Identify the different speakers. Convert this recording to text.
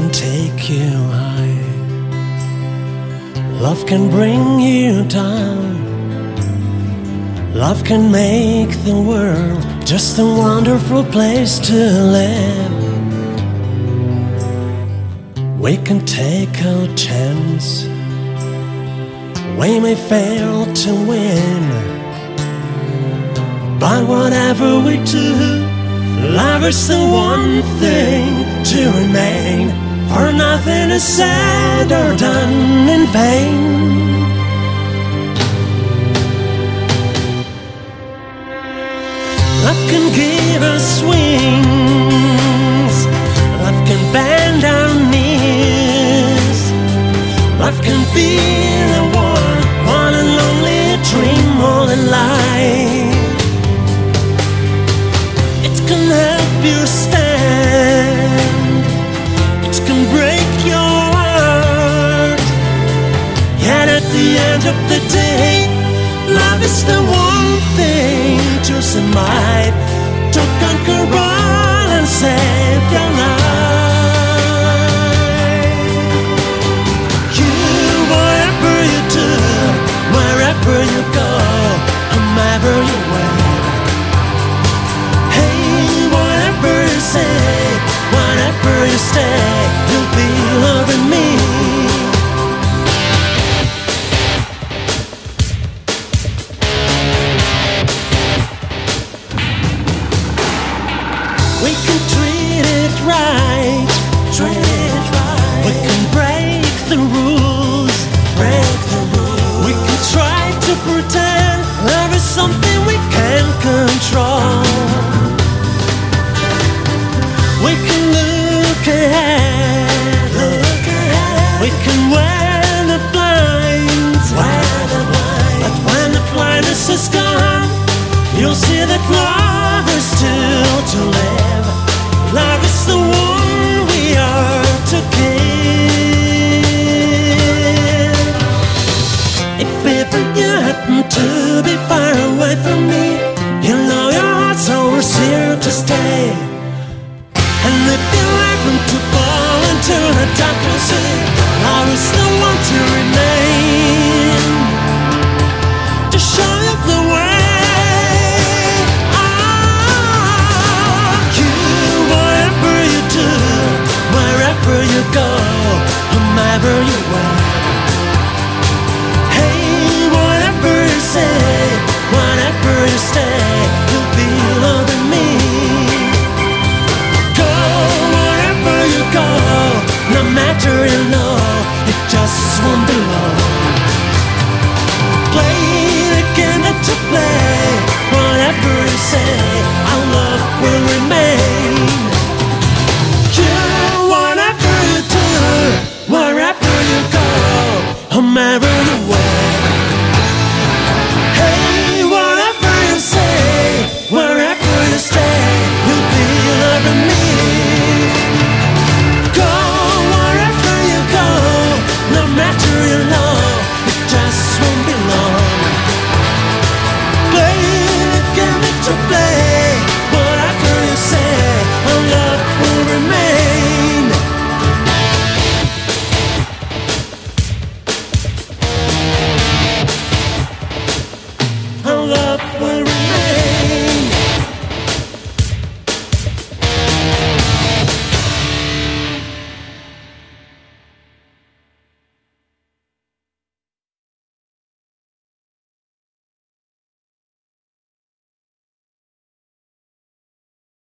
Speaker 1: can take you high, love can bring you down. Love can make the world just a wonderful place to live. We can take our chance, we may fail to win, but whatever we do, love is the one thing to remain, for nothing is said or done in vain. Love can give us wings, love can bend our knees, love can be the one and only dream more than life. It can help you stand, it can break your heart, yet at the end of the day, love is the one thing to survive, to conquer all and save your life. You, whatever you do, wherever you go, whomever you wed. Hey, whatever you say, whenever you stay, you'll be loving me. We can treat it right, we can break the rules, we can try to pretend there is something we can't control. We can look ahead, we can wear the blinds, but when the blindness is gone, you'll see that love is still to live. Love is the one we are to give. If ever you happen to be far away from me, you know your heart's always here to stay. And if you happen to fall into the darkness, love is the one to remain, to show you the way. Wherever you go, whomever you wed. Hey, whatever you say, whenever you stay, you'll be loving me. Go wherever you go, no matter you know, it just won't be long. Play the game that you play, whatever you say, our love will remain. Wherever you go, whomever you